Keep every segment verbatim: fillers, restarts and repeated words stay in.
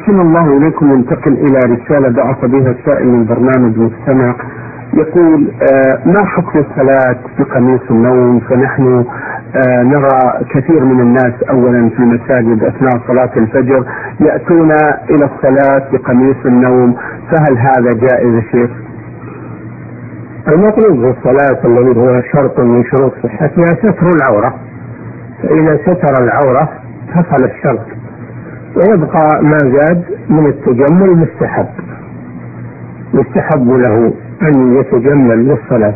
أحسن الله إليكم. ننتقل إلى رسالة بعث بها السائل من برنامج مستمع، يقول آه ما حكم الصلاة بقميص النوم؟ فنحن آه نرى كثير من الناس أولا في المساجد أثناء صلاة الفجر يأتون إلى الصلاة بقميص النوم، فهل هذا جائز يا شيخ؟ المطلوب في الصلاة الذي هو شرط من شروط صحتها ستر العورة، فإذا ستر العورة حصل الشرط، ويبقى ما زاد من التجمل مستحب، يستحب له أن يتجمل للصلاة.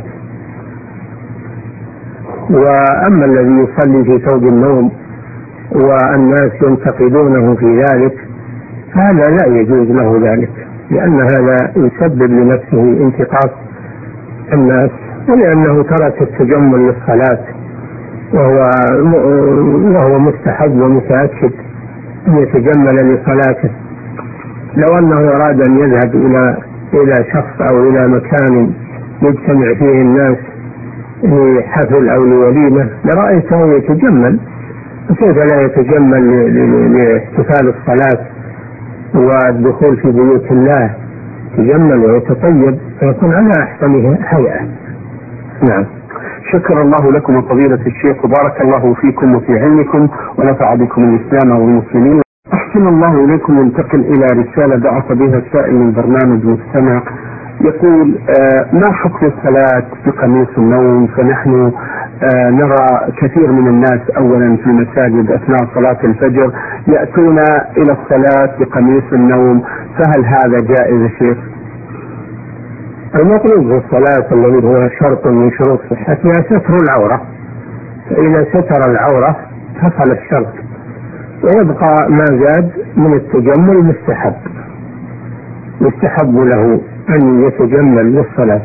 وأما الذي يصلي في ثوب النوم والناس ينتقدونه في ذلك هذا لا يجوز له ذلك، لأن هذا يسبب لنفسه انتقاص الناس، ولأنه ترك التجمل للصلاة وهو وهو مستحب ومتأكد أن يتجمل لصلاته. لو أنه أراد أن يذهب إلى إلى شخص أو إلى مكان يجتمع فيه الناس لحفل أو لوليمة لرأيته يتجمل، كيف لا يتجمل لاحتفال الصلاة والدخول في بيوت الله؟ يتجمل ويتطيب ويكون على أحسن هيئة. نعم. شكر الله لكم فضيلة الشيخ، وبارك الله فيكم وفي علمكم، ونفع بكم الإسلام والمسلمين. أحسن الله إليكم. ننتقل إلى رسالة بعث بها السائل من برنامج مستمع، يقول آه ما حكم الصلاة بقميص النوم؟ فنحن آه نرى كثير من الناس أولا في المساجد أثناء صلاة الفجر يأتون إلى الصلاة بقميص النوم، فهل هذا جائز يا شيخ؟ المطلوب في الصلاة الذي هو شرط من شروط صحتها ستر العورة، فإذا ستر العورة حصل الشرط، ويبقى ما زاد من التجمل مستحب، يستحب له أن يتجمل للصلاة.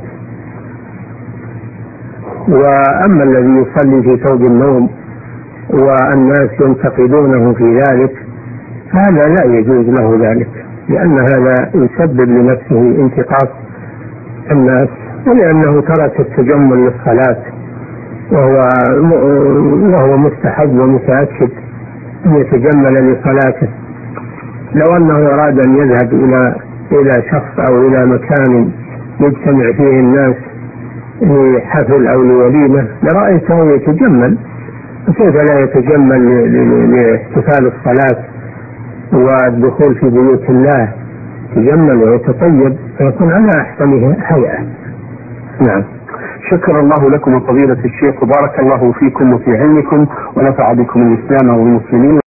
وأما الذي يصلي في ثوب النوم والناس ينتقدونه في ذلك هذا لا يجوز له ذلك، لأن هذا يسبب لنفسه انتقاص الناس، ولأنه ترك التجمل للصلاة وهو وهو مستحب ومتأكد أن يتجمل لصلاته. لو أنه أراد أن يذهب إلى إلى شخص أو إلى مكان يجتمع فيه الناس لحفل أو لوليمة لرأيته يتجمل، كيف لا يتجمل لاحتفال الصلاة والدخول في بيوت الله؟ يتجمل ويتطيب ويكون على أحسن هيئة. نعم. شكر الله لكم فضيلة الشيخ، وبارك الله فيكم وفي علمكم، ونفع بكم الإسلام والمسلمين.